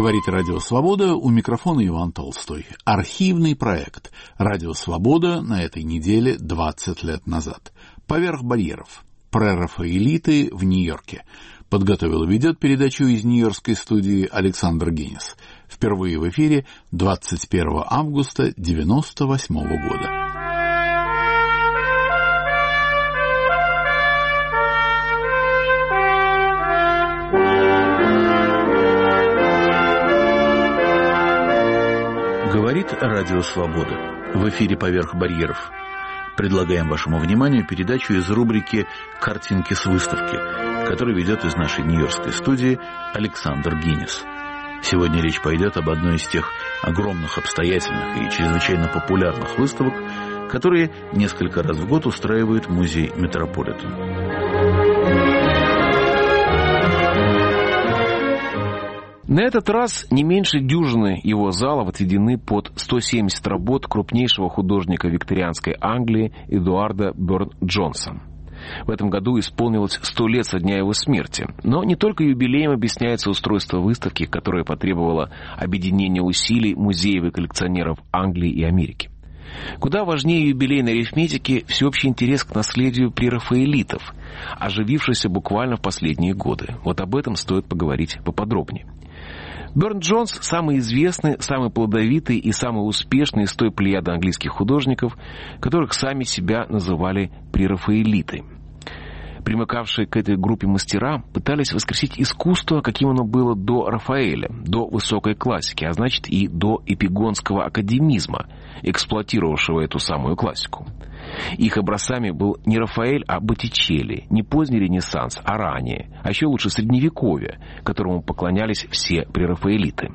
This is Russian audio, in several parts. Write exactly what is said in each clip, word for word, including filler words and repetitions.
Говорит Радио Свобода, у микрофона Иван Толстой. Архивный проект Радио Свобода на этой неделе двадцать лет назад. Поверх барьеров. Прерафаэлиты в Нью-Йорке. Подготовил и ведет передачу из нью-йоркской студии Александр Генис. Впервые в эфире двадцать первого августа девяносто восьмого года. Говорит Радио Свобода. В эфире «Поверх барьеров». Предлагаем вашему вниманию передачу из рубрики «Картинки с выставки», которую ведет из нашей нью-йоркской студии Александр Генис. Сегодня речь пойдет об одной из тех огромных, обстоятельных и чрезвычайно популярных выставок, которые несколько раз в год устраивает музей Метрополитен. На этот раз не меньше дюжины его залов отведены под сто семьдесят работ крупнейшего художника викторианской Англии Эдуарда Бёрн-Джонса. В этом году исполнилось сто лет со дня его смерти. Но не только юбилеем объясняется устройство выставки, которое потребовало объединения усилий музеев и коллекционеров Англии и Америки. Куда важнее юбилейной арифметики всеобщий интерес к наследию прерафаэлитов, оживившийся буквально в последние годы. Вот об этом стоит поговорить поподробнее. Бёрн-Джонс – самый известный, самый плодовитый и самый успешный из той плеяды английских художников, которых сами себя называли прерафаэлиты. Примыкавшие к этой группе мастера пытались воскресить искусство, каким оно было до Рафаэля, до высокой классики, а значит и до эпигонского академизма, эксплуатировавшего эту самую классику. Их образцами был не Рафаэль, а Боттичелли, не поздний Ренессанс, а ранее, а еще лучше Средневековье, которому поклонялись все прерафаэлиты.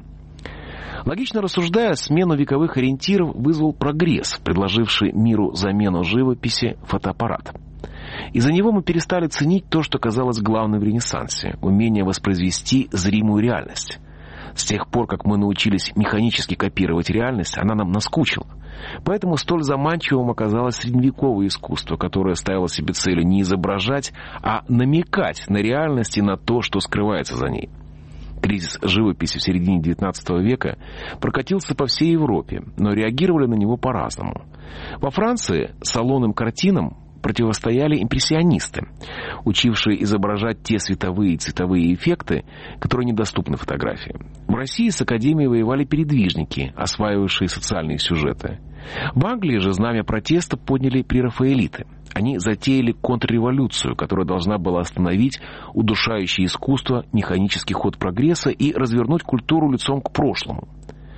Логично рассуждая, смену вековых ориентиров вызвал прогресс, предложивший миру замену живописи фотоаппарат. Из-за него мы перестали ценить то, что казалось главным в Ренессансе – умение воспроизвести зримую реальность. С тех пор, как мы научились механически копировать реальность, она нам наскучила. Поэтому столь заманчивым оказалось средневековое искусство, которое ставило себе целью не изображать, а намекать на реальность и на то, что скрывается за ней. Кризис живописи в середине девятнадцатого века прокатился по всей Европе, но реагировали на него по-разному. Во Франции салонным картинам противостояли импрессионисты, учившие изображать те световые и цветовые эффекты, которые недоступны фотографии. В России с Академией воевали передвижники, осваивавшие социальные сюжеты. В Англии же знамя протеста подняли прерафаэлиты. Они затеяли контрреволюцию, которая должна была остановить удушающее искусство, механический ход прогресса и развернуть культуру лицом к прошлому.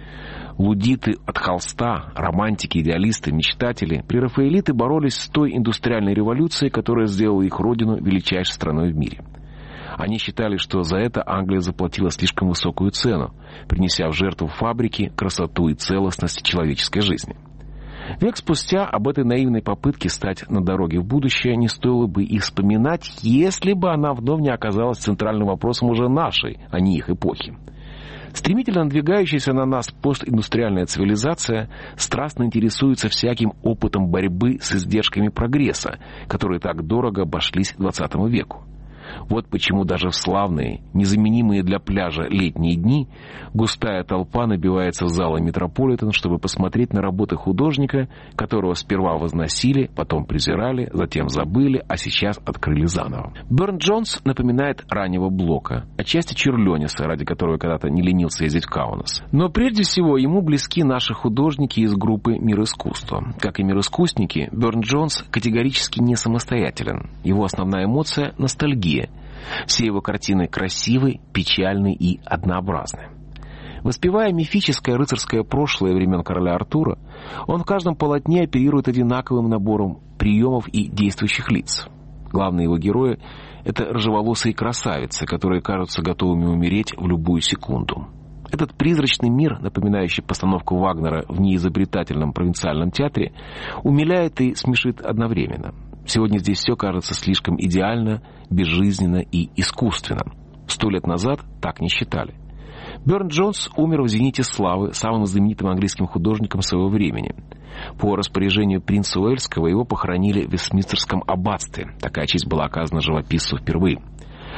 Лудиты от холста, романтики, идеалисты, мечтатели, прерафаэлиты боролись с той индустриальной революцией, которая сделала их родину величайшей страной в мире. Они считали, что за это Англия заплатила слишком высокую цену, принеся в жертву фабрике красоту и целостность человеческой жизни. Век спустя об этой наивной попытке стать на дороге в будущее не стоило бы и вспоминать, если бы она вновь не оказалась центральным вопросом уже нашей, а не их эпохи. Стремительно надвигающаяся на нас постиндустриальная цивилизация страстно интересуется всяким опытом борьбы с издержками прогресса, которые так дорого обошлись двадцатому веку. Вот почему даже в славные, незаменимые для пляжа летние дни густая толпа набивается в залы Метрополитен, чтобы посмотреть на работы художника, которого сперва возносили, потом презирали, затем забыли, а сейчас открыли заново. Бёрн-Джонс напоминает раннего Блока, отчасти Черлёниса, ради которого когда-то не ленился ездить в Каунас. Но прежде всего ему близки наши художники из группы «Мир искусства». Как и мироискусники, Бёрн-Джонс категорически не самостоятелен. Его основная эмоция – ностальгия. Все его картины красивы, печальны и однообразны. Воспевая мифическое рыцарское прошлое времен короля Артура, он в каждом полотне оперирует одинаковым набором приемов и действующих лиц. Главные его герои – это рыжеволосые красавицы, которые кажутся готовыми умереть в любую секунду. Этот призрачный мир, напоминающий постановку Вагнера в неизобретательном провинциальном театре, умиляет и смешит одновременно. Сегодня здесь все кажется слишком идеально, безжизненно и искусственно. Сто лет назад так не считали. Бёрн-Джонс умер в зените славы, самым знаменитым английским художником своего времени. По распоряжению принца Уэльского его похоронили в Вестминстерском аббатстве. Такая честь была оказана живописцу впервые.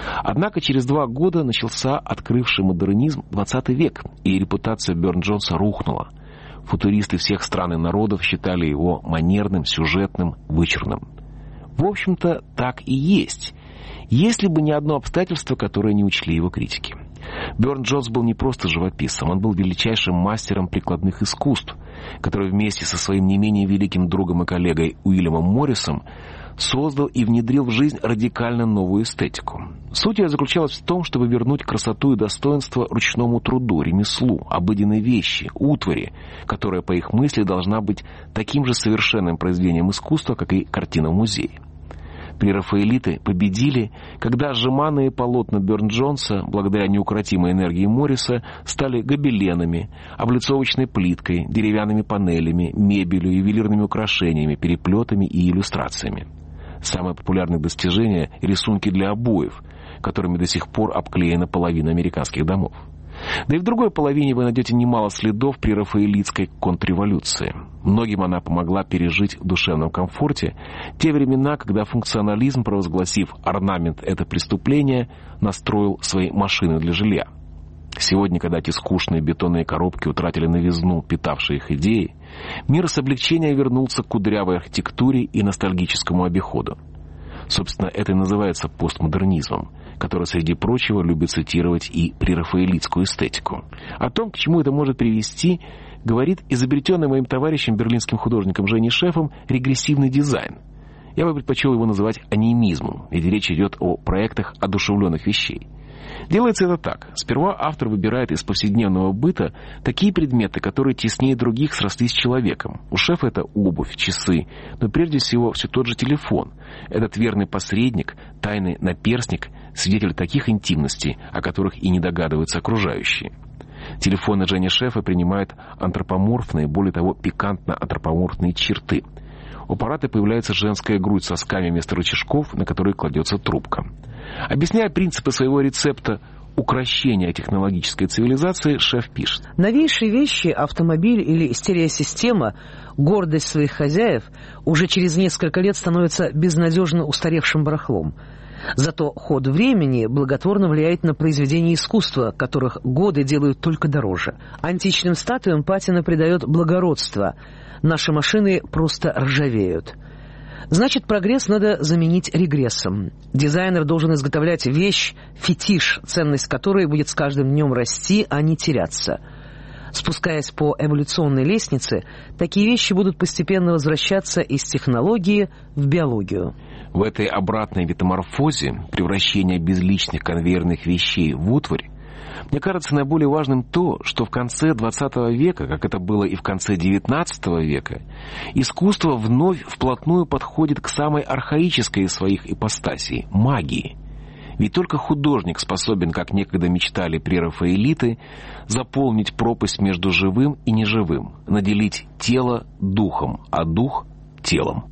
Однако через два года начался открывший модернизм двадцатый век, и репутация Бёрн-Джонса рухнула. Футуристы всех стран и народов считали его манерным, сюжетным, вычурным. В общем-то, так и есть, если бы не одно обстоятельство, которое не учли его критики. Бёрн-Джонс был не просто живописцем, он был величайшим мастером прикладных искусств, который вместе со своим не менее великим другом и коллегой Уильямом Моррисом создал и внедрил в жизнь радикально новую эстетику. Суть ее заключалась в том, чтобы вернуть красоту и достоинство ручному труду, ремеслу, обыденной вещи, утвари, которая, по их мысли, должна быть таким же совершенным произведением искусства, как и картина в музее. Прерафаэлиты победили, когда сжиманные полотна Бёрн-Джонса, благодаря неукротимой энергии Морриса, стали гобеленами, облицовочной плиткой, деревянными панелями, мебелью, ювелирными украшениями, переплетами и иллюстрациями. Самое популярное достижение — рисунки для обоев, которыми до сих пор обклеена половина американских домов. Да и в другой половине вы найдете немало следов прерафаэлитской контрреволюции. Многим она помогла пережить в душевном комфорте те времена, когда функционализм, провозгласив орнамент — это преступление, настроил свои машины для жилья. Сегодня, когда эти скучные бетонные коробки утратили новизну, питавшие их идеи, мир с облегчением вернулся к кудрявой архитектуре и ностальгическому обиходу. Собственно, это и называется постмодернизмом, который, среди прочего, любит цитировать и прерафаэлитскую эстетику. О том, к чему это может привести, говорит изобретенный моим товарищем, берлинским художником Женей Шефом, регрессивный дизайн. Я бы предпочел его называть анимизмом, ведь речь идет о проектах одушевленных вещей. Делается это так. Сперва автор выбирает из повседневного быта такие предметы, которые теснее других срослись с человеком. У Шефа это обувь, часы, но прежде всего все тот же телефон. Этот верный посредник, тайный наперстник, свидетель таких интимностей, о которых и не догадываются окружающие. Телефоны Жени Шефа принимают антропоморфные, более того, пикантно-антропоморфные черты. У аппарата появляется женская грудь с сосками вместо рычажков, на которые кладется трубка. Объясняя принципы своего рецепта укрощения технологической цивилизации, Шеф пишет: новейшие вещи, автомобиль или стереосистема, гордость своих хозяев, уже через несколько лет становятся безнадежно устаревшим барахлом. Зато ход времени благотворно влияет на произведения искусства, которых годы делают только дороже. Античным статуям патина придает благородство. Наши машины просто ржавеют. Значит, прогресс надо заменить регрессом. Дизайнер должен изготовлять вещь, фетиш, ценность которой будет с каждым днем расти, а не теряться. Спускаясь по эволюционной лестнице, такие вещи будут постепенно возвращаться из технологии в биологию. В этой обратной метаморфозе, превращения безличных конвейерных вещей в утварь, мне кажется наиболее важным то, что в конце двадцатого века, как это было и в конце девятнадцатого века, искусство вновь вплотную подходит к самой архаической из своих ипостасей – магии. Ведь только художник способен, как некогда мечтали прерафаэлиты, заполнить пропасть между живым и неживым, наделить тело духом, а дух – телом.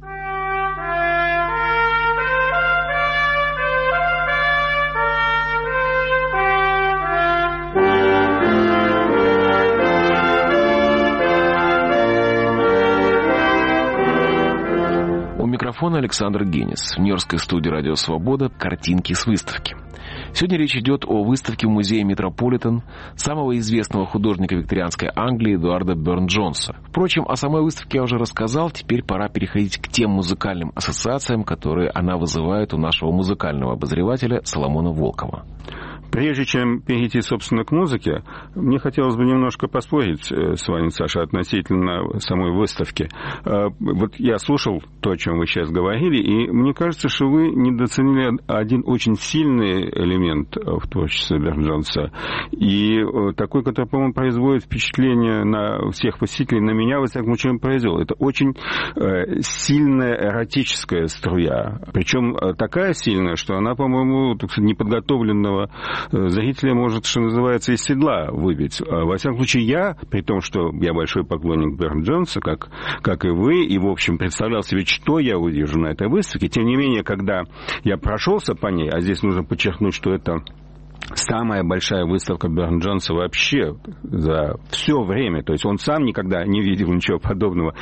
Микрофон Александр Генис. В нью-йоркской студии «Радио Свобода» картинки с выставки. Сегодня речь идет о выставке в музее Метрополитен самого известного художника викторианской Англии Эдуарда Бёрн-Джонса. Впрочем, о самой выставке я уже рассказал, теперь пора переходить к тем музыкальным ассоциациям, которые она вызывает у нашего музыкального обозревателя Соломона Волкова. Прежде чем перейти, собственно, к музыке, мне хотелось бы немножко поспорить с вами, Саша, относительно самой выставки. Вот я слушал то, о чем вы сейчас говорили, и мне кажется, что вы недооценили один очень сильный элемент в творчестве Бёрн-Джонса, и такой, который, по-моему, производит впечатление на всех посетителей, на меня, во всяком случае, произвел. Это очень сильная эротическая струя, причем такая сильная, что она, по-моему, неподготовленного зрителя может, что называется, из седла выбить. Во всяком случае, я, при том, что я большой поклонник Бёрн-Джонса, как, как и вы, и, в общем, представлял себе, что я увижу на этой выставке, тем не менее, когда я прошелся по ней, а здесь нужно подчеркнуть, что это самая большая выставка Бёрн-Джонса вообще за все время. То есть он сам никогда не видел ничего подобного,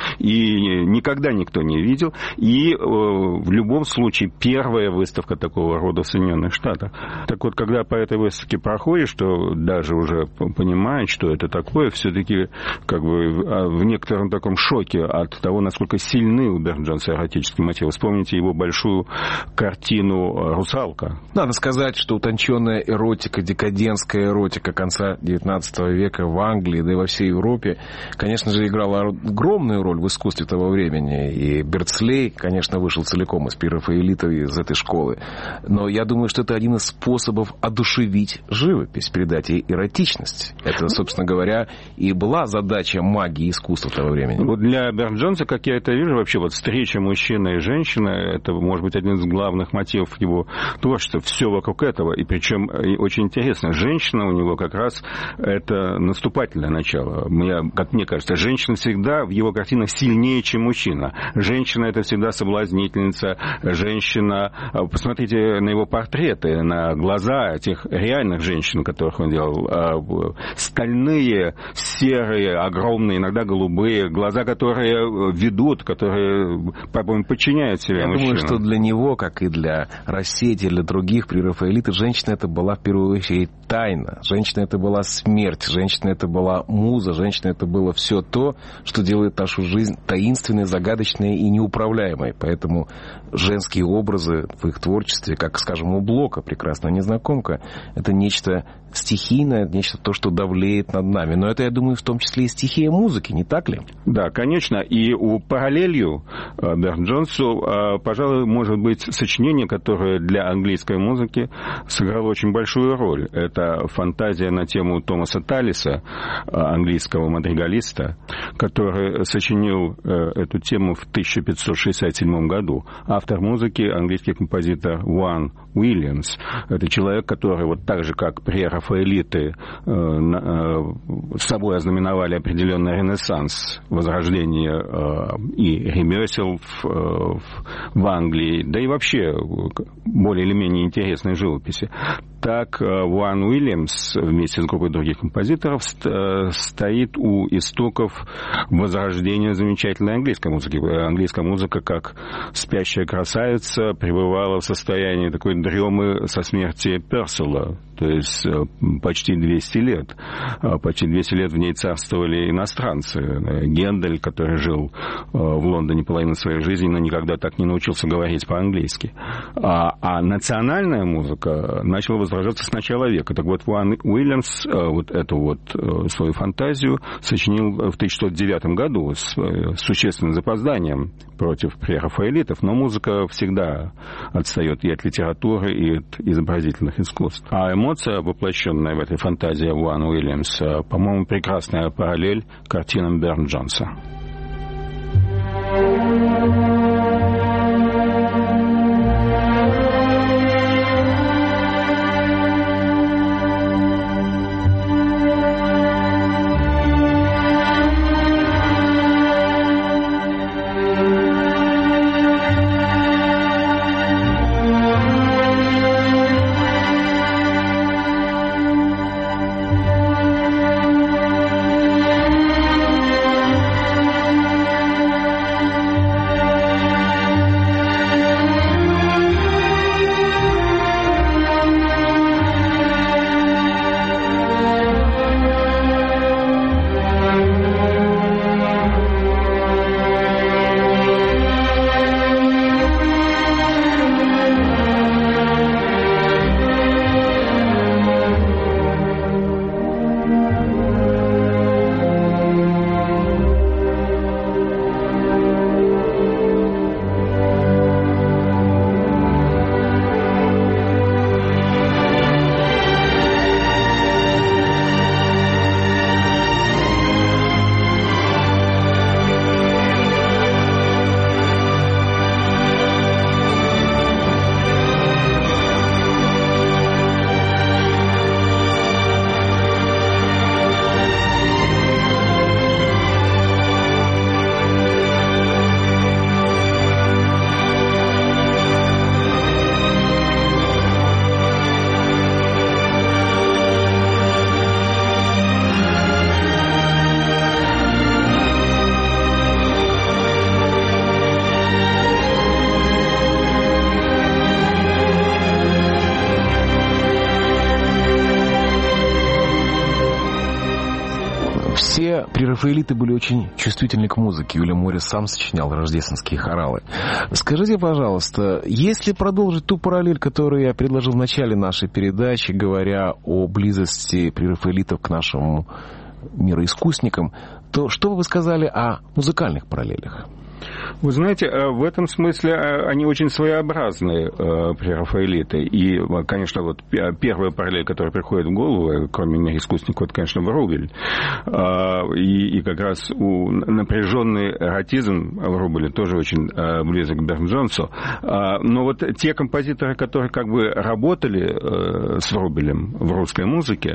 и никогда никто не видел. И э, в любом случае первая выставка такого рода в Соединенных Штатах. Так вот, когда по этой выставке проходишь, то даже уже понимаешь, что это такое, все-таки как бы в некотором таком шоке от того, насколько сильны у Бёрн-Джонса эротические мотивы. Вспомните его большую картину «Русалка». Надо сказать, что утонченная эротика, декадентская эротика конца девятнадцатого века в Англии, да и во всей Европе, конечно же, играла огромную роль в искусстве того времени. И Берцлей, конечно, вышел целиком из прерафаэлита, из этой школы. Но я думаю, что это один из способов одушевить живопись, придать ей эротичность. Это, собственно говоря, и была задача магии искусства того времени. Вот для Бёрн-Джонса, как я это вижу, вообще вот встреча мужчины и женщины, это, может быть, один из главных мотивов его творчества. Все вокруг этого. И причем очень интересно, женщина у него как раз это наступательное начало. Я, как мне кажется, женщина всегда в его картинах сильнее, чем мужчина. Женщина это всегда соблазнительница. Женщина... Посмотрите на его портреты, на глаза тех реальных женщин, которых он делал. Стальные, серые, огромные, иногда голубые. Глаза, которые ведут, которые, по-моему, подчиняют себе мужчинам. Я думаю, что для него, как и для Рассети, для других прерафаэлитов, женщина это была в первую очередь тайна. Женщина это была смерть. Женщина это была муза. Женщина это было все то, что делает нашу жизнь таинственной, загадочной и неуправляемой. Поэтому женские образы в их творчестве, как, скажем, у Блока «Прекрасная незнакомка», это нечто стихийное, нечто то, что давлеет над нами. Но это, я думаю, в том числе и стихия музыки, не так ли? Да, конечно. И у параллелью Бёрн-Джонсу, пожалуй, может быть сочинение, которое для английской музыки сыграло очень большую роль. Это фантазия на тему Томаса Талиса, английского мадригалиста, который сочинил эту тему в тысяча пятьсот шестьдесят седьмом году. Автор музыки — английский композитор Уан Уильямс. Это человек, который вот так же, как прерафаэлиты, с собой ознаменовали определенный ренессанс, возрождение и ремесел в, в Англии, да и вообще более или менее интересной живописи. Так Уан Уильямс вместе с группой других композиторов стоит у истоков возрождения замечательной английской музыки. Английская музыка, как спящая красавица, пребывала в состоянии такой дремы со смерти Персела. То есть почти двести лет. Почти двести лет в ней царствовали иностранцы. Гендель, который жил в Лондоне половину своей жизни, но никогда так не научился говорить по-английски. А, а национальная музыка начала возрождаться с начала века. Так вот, Уан Уильямс вот эту вот свою фантазию сочинил в тысяча девятьсот девятом году с существенным запозданием против прерафаэлитов, но музыка всегда отстает и от литературы, и от изобразительных искусств. А эмоция, воплощенная в этой фантазии Уан Уильямса, по-моему, прекрасная параллель картинам Бёрн-Джонса. Все прерафаэлиты были очень чувствительны к музыке. Уильям Моррис сам сочинял рождественские хоралы. Скажите, пожалуйста, если продолжить ту параллель, которую я предложил в начале нашей передачи, говоря о близости прерафаэлитов к нашему мироискусникам, то что бы вы сказали о музыкальных параллелях? Вы знаете, в этом смысле они очень своеобразные прерафаэлиты. И, конечно, вот первая параллель, которая приходит в голову, кроме мироискусников, это, конечно, Врубель. И, и как раз у напряженный эротизм Врубеля тоже очень близок к Берн Джонсу. Но вот те композиторы, которые как бы работали с Врубелем в русской музыке,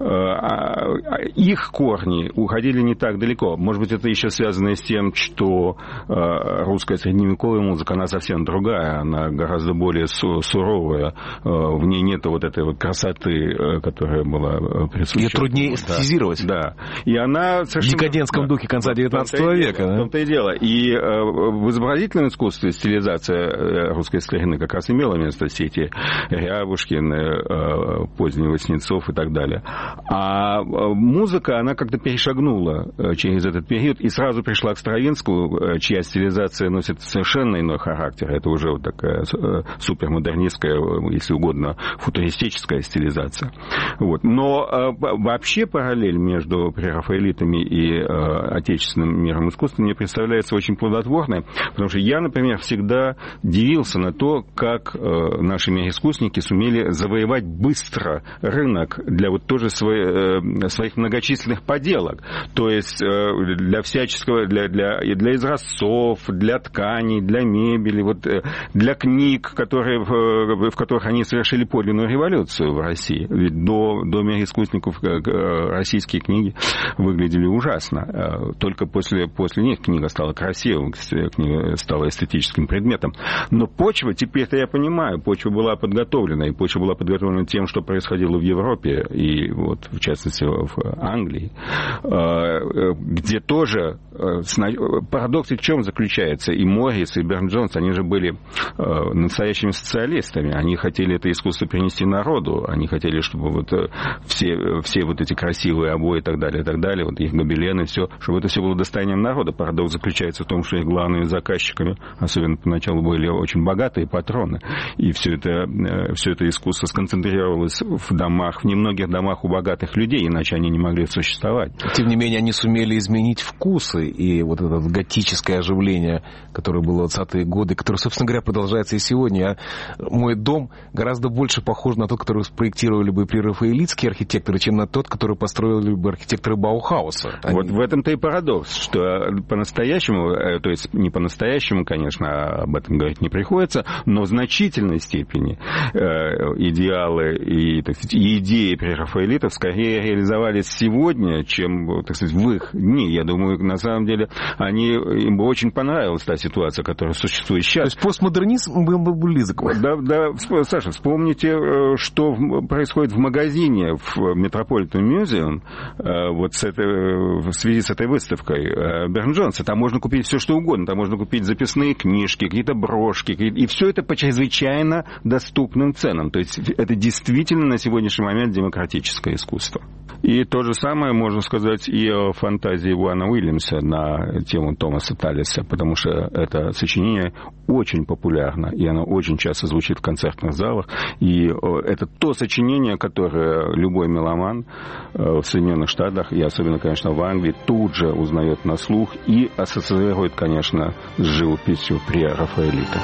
их корни уходили не так далеко. Может быть, это еще связано с тем, что русская средневековая музыка, она совсем другая, она гораздо более су- суровая, в ней нет вот этой вот красоты, которая была присуща. Ее труднее эстетизировать. Да. И она совершенно... В декадентском да. духе конца девятнадцатого века. В том-то и дело. И в изобразительном искусстве стилизация русской старины как раз имела место, все эти Рябушкин, поздний Васнецов и так далее. А музыка, она как-то перешагнула через этот период и сразу пришла к Стравинскому, чья стилизация носит совершенно иной характер. Это уже вот такая супермодернистская, если угодно, футуристическая стилизация. Вот. Но вообще параллель между прерафаэлитами и отечественным миром искусства мне представляется очень плодотворной, потому что я, например, всегда дивился на то, как наши мироискусники сумели завоевать быстро рынок для вот тоже своих многочисленных поделок. То есть для всяческого, для, для, для изразцов, для тканей, для мебели, вот, для книг, которые, в, в которых они совершили подлинную революцию в России. Ведь до, до мироискусников российские книги выглядели ужасно. Только после, после них книга стала красивым, книга стала эстетическим предметом. Но почва, теперь-то я понимаю, почва была подготовлена, и почва была подготовлена тем, что происходило в Европе, и вот, в частности, в Англии, где тоже парадокс в чем заключается? И Моррис, и Берн Джонс, они же были э, настоящими социалистами. Они хотели это искусство принести народу. Они хотели, чтобы вот все, все вот эти красивые обои и так далее, и так далее, вот их гобелены, все, чтобы это все было достоянием народа. Парадокс заключается в том, что их главными заказчиками, особенно поначалу, были очень богатые патроны. И все это, все это искусство сконцентрировалось в домах, в немногих домах у богатых людей, иначе они не могли существовать. Тем не менее, они сумели изменить вкусы, и вот это готическое оживление, которое было в двадцатые годы, которое, собственно говоря, продолжается и сегодня. Мой дом гораздо больше похож на тот, который спроектировали бы прерафаэлитские архитекторы, чем на тот, который построили бы архитекторы Баухауса. Они... Вот в этом-то и парадокс, что по-настоящему, то есть не по-настоящему, конечно, об этом говорить не приходится, но в значительной степени идеалы и, так сказать, и идеи прерафаэлитов скорее реализовались сегодня, чем, так сказать, в их дни. Я думаю, на самом деле, они, им бы очень понравилась та ситуация, которая существует сейчас. То есть постмодернизм был бы близок. Да, да, Саша, вспомните, что происходит в магазине в Metropolitan Museum вот с этой, в связи с этой выставкой Берн Джонса. Там можно купить все, что угодно. Там можно купить записные книжки, какие-то брошки, и все это по чрезвычайно доступным ценам. То есть это действительно на сегодняшний момент демократическое искусство. И то же самое можно сказать и о фантазии Уана Уильямса на тему Томаса Таллиса, потому что это сочинение очень популярно, и оно очень часто звучит в концертных залах. И это то сочинение, которое любой меломан в Соединенных Штатах, и особенно, конечно, в Англии, тут же узнает на слух и ассоциирует, конечно, с живописью прерафаэлитов.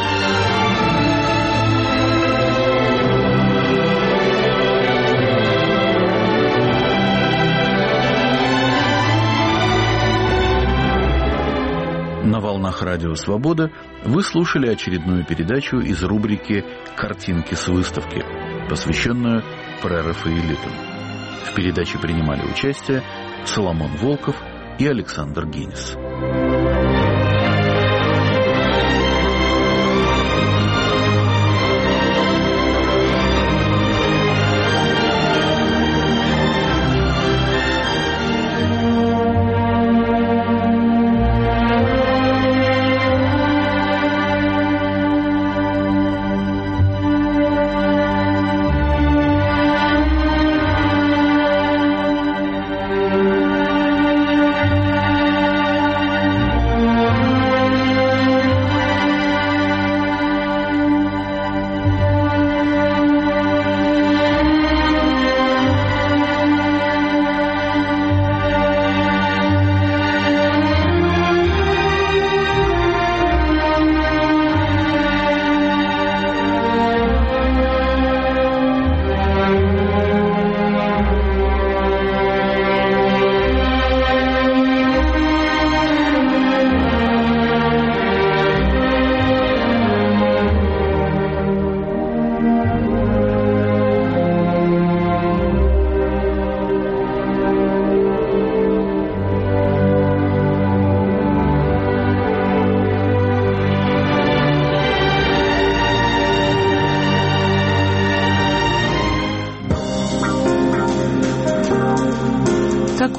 На волнах Радио Свобода вы слушали очередную передачу из рубрики «Картинки с выставки», посвященную прерафаэлитам. В передаче принимали участие Соломон Волков и Александр Гинис.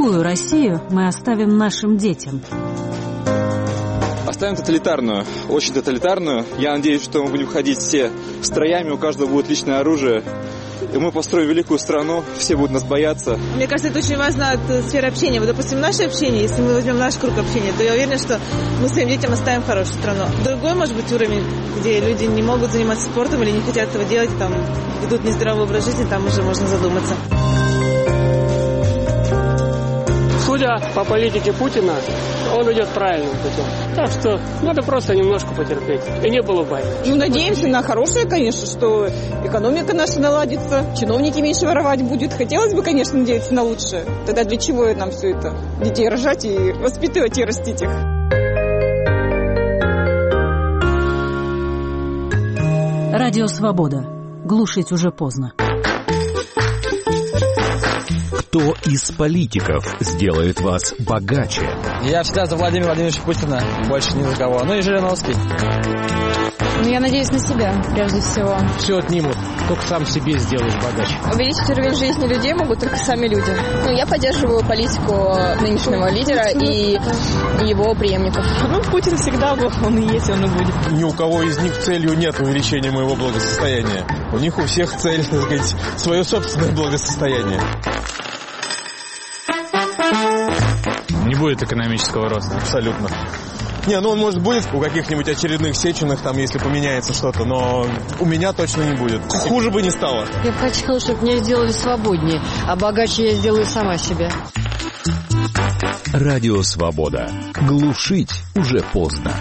какую Россию мы оставим нашим детям? Оставим тоталитарную, очень тоталитарную. Я надеюсь, что мы будем ходить все строями, у каждого будет личное оружие. И мы построим великую страну, все будут нас бояться. Мне кажется, это очень важно от сферы общения. Вот, допустим, наше общение, если мы возьмем наш круг общения, то я уверена, что мы своим детям оставим хорошую страну. Другой, может быть, уровень, где люди не могут заниматься спортом или не хотят этого делать, там ведут нездоровый образ жизни, там уже можно задуматься. Судя по политике Путина, он идет правильным путем. Так что надо просто немножко потерпеть. И не было бы. Ну, надеемся на хорошее, конечно, что экономика наша наладится, чиновники меньше воровать будут. Хотелось бы, конечно, надеяться на лучшее. Тогда для чего нам все это? Детей рожать и воспитывать и растить их. Радио «Свобода». Глушить уже поздно. Кто из политиков сделает вас богаче? Я всегда за Владимира Владимировича Путина, больше ни за кого. Ну и Жириновский. Ну, я надеюсь на себя, прежде всего. Все отнимут, только сам себе сделаешь богаче. Увеличить уровень жизни людей могут только сами люди. Ну, я поддерживаю политику нынешнего лидера и его преемников. Ну, Путин всегда был, он и есть, он и будет. Ни у кого из них целью нет увеличения моего благосостояния. У них у всех цель, так сказать, свое собственное благосостояние. Не будет экономического роста. Абсолютно. Не, ну он, может, будет у каких-нибудь очередных Сечиных, там, если поменяется что-то, но у меня точно не будет. Хуже бы не стало. Я бы хотела, чтобы меня сделали свободнее, а богаче я сделаю сама себя. Радио «Свобода». Глушить уже поздно.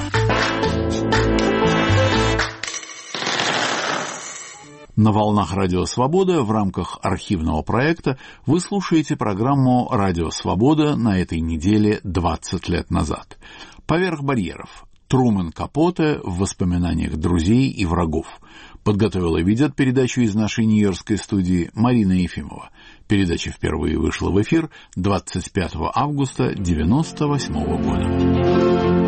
На волнах Радио Свобода в рамках архивного проекта вы слушаете программу «Радио Свобода» на этой неделе двадцать лет назад. «Поверх барьеров». Трумэн Капоте в воспоминаниях друзей и врагов. Подготовила и ведет передачу из нашей нью-йоркской студии Марина Ефимова. Передача впервые вышла в эфир двадцать пятого августа девяносто восьмого года.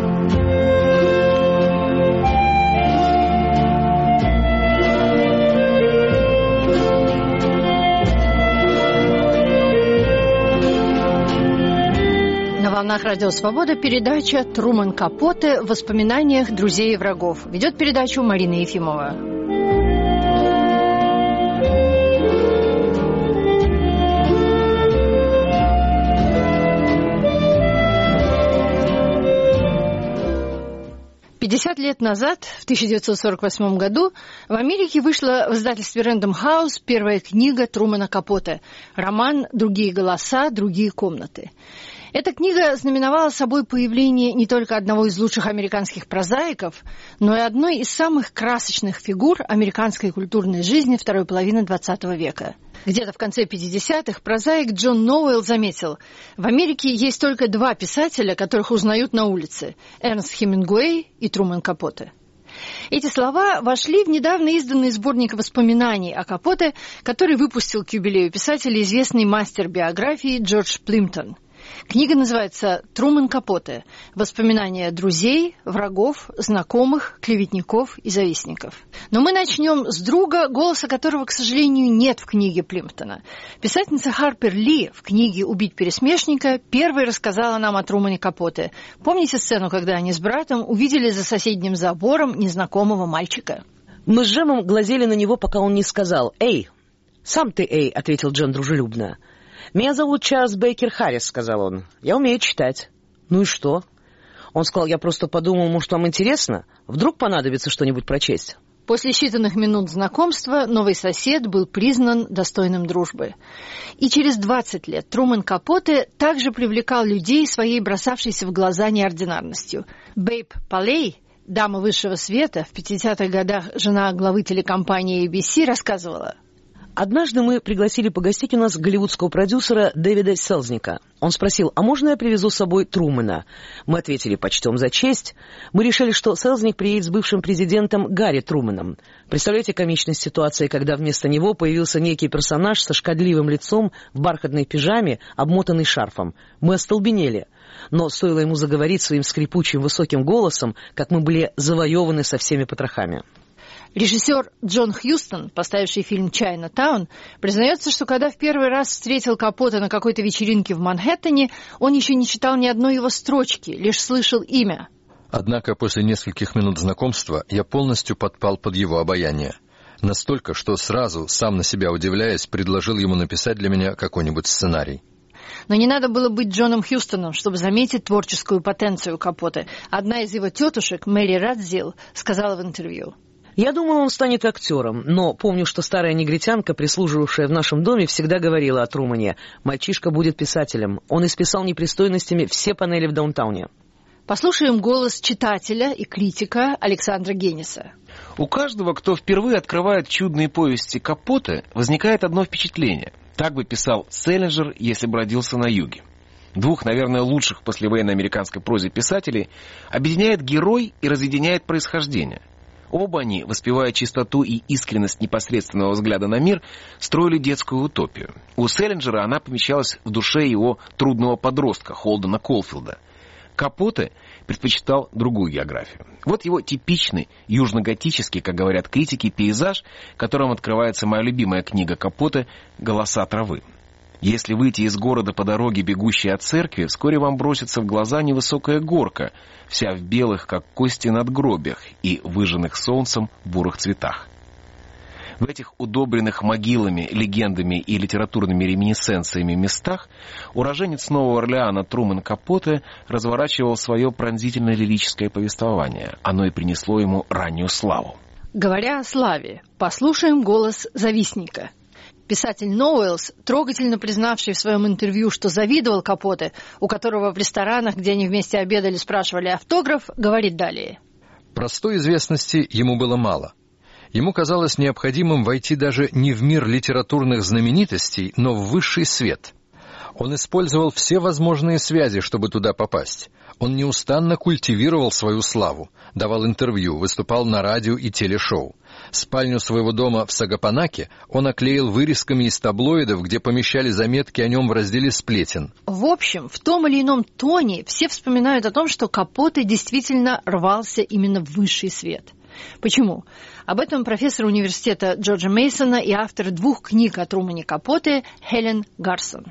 На волнах Радио Свобода передача «Трумэн Капоте в воспоминаниях друзей и врагов». Ведет передачу Марина Ефимова. пятьдесят лет назад, в тысяча девятьсот сорок восьмом году, в Америке вышла в издательстве Рэндом Хаус первая книга Трумэна Капоте – роман «Другие голоса, другие комнаты». Эта книга знаменовала собой появление не только одного из лучших американских прозаиков, но и одной из самых красочных фигур американской культурной жизни второй половины двадцатого века. Где-то в конце пятидесятых прозаик Джон Ноуэлл заметил: в Америке есть только два писателя, которых узнают на улице – Эрнст Хемингуэй и Трумэн Капоте. Эти слова вошли в недавно изданный сборник воспоминаний о Капоте, который выпустил к юбилею писателя известный мастер биографии Джордж Плимптон. Книга называется «Трумэн Капоте. Воспоминания друзей, врагов, знакомых, клеветников и завистников». Но мы начнем с друга, голоса которого, к сожалению, нет в книге Плимптона. Писательница Харпер Ли в книге «Убить пересмешника» первой рассказала нам о Трумэне Капоте. Помните сцену, когда они с братом увидели за соседним забором незнакомого мальчика? Мы с Джемом глазели на него, пока он не сказал «Эй!» «Сам ты, эй!» — ответил Джем дружелюбно. «Меня зовут Чарльз Бейкер Харрис», — сказал он. «Я умею читать». «Ну и что?» Он сказал: «Я просто подумал, может, вам интересно? Вдруг понадобится что-нибудь прочесть». После считанных минут знакомства новый сосед был признан достойным дружбы. И через двадцать лет Трумэн Капоте также привлекал людей своей бросавшейся в глаза неординарностью. Бэйб Палей, дама высшего света, в пятидесятых годах жена главы телекомпании эй би си, рассказывала: «Однажды мы пригласили погостить у нас голливудского продюсера Дэвида Селзника. Он спросил: а можно я привезу с собой Трумэна? Мы ответили: почтем за честь. Мы решили, что Селзник приедет с бывшим президентом Гарри Трумэном. Представляете комичность ситуации, когда вместо него появился некий персонаж со шкодливым лицом в бархатной пижаме, обмотанный шарфом. Мы остолбенели. Но стоило ему заговорить своим скрипучим высоким голосом, как мы были завоеваны со всеми потрохами». Режиссер Джон Хьюстон, поставивший фильм «Чайна-таун», признается, что когда в первый раз встретил Капоте на какой-то вечеринке в Манхэттене, он еще не читал ни одной его строчки, лишь слышал имя. Однако после нескольких минут знакомства я полностью подпал под его обаяние. Настолько, что сразу, сам на себя удивляясь, предложил ему написать для меня какой-нибудь сценарий. Но не надо было быть Джоном Хьюстоном, чтобы заметить творческую потенцию Капоте. Одна из его тетушек, Мэри Радзилл, сказала в интервью: «Я думал, он станет актером, но помню, что старая негритянка, прислуживавшая в нашем доме, всегда говорила о Трумане: мальчишка будет писателем. Он исписал непристойностями все панели в даунтауне». Послушаем голос читателя и критика Александра Генниса. У каждого, кто впервые открывает чудные повести Капоте, возникает одно впечатление. Так бы писал Селлинджер, если бы родился на юге. Двух, наверное, лучших в послевоенной американской прозе писателей объединяет герой и разъединяет происхождение. Оба они, воспевая чистоту и искренность непосредственного взгляда на мир, строили детскую утопию. У Селлинджера она помещалась в душе его трудного подростка Холдена Колфилда. Капоте предпочитал другую географию. Вот его типичный южно-готический, как говорят критики, пейзаж, которым открывается моя любимая книга Капоте «Голоса травы». Если выйти из города по дороге, бегущей от церкви, вскоре вам бросится в глаза невысокая горка, вся в белых, как кости, надгробиях и выжженных солнцем бурых цветах. В этих удобренных могилами, легендами и литературными реминисценциями местах уроженец Нового Орлеана Трумэн Капоте разворачивал свое пронзительно-лирическое повествование. Оно и принесло ему раннюю славу. Говоря о славе, послушаем голос завистника. Писатель Ноуэллс, трогательно признавший в своем интервью, что завидовал Капоте, у которого в ресторанах, где они вместе обедали, спрашивали автограф, говорит далее: «Простой известности ему было мало. Ему казалось необходимым войти даже не в мир литературных знаменитостей, но в высший свет. Он использовал все возможные связи, чтобы туда попасть. Он неустанно культивировал свою славу, давал интервью, выступал на радио и телешоу. Спальню своего дома в Сагапанаке он оклеил вырезками из таблоидов, где помещали заметки о нем в разделе «Сплетен». В общем, в том или ином тоне все вспоминают о том, что Капоте действительно рвался именно в высший свет. Почему? Об этом профессор университета Джорджа Мейсона и автор двух книг о Трумане Капоте Хелен Гарсон.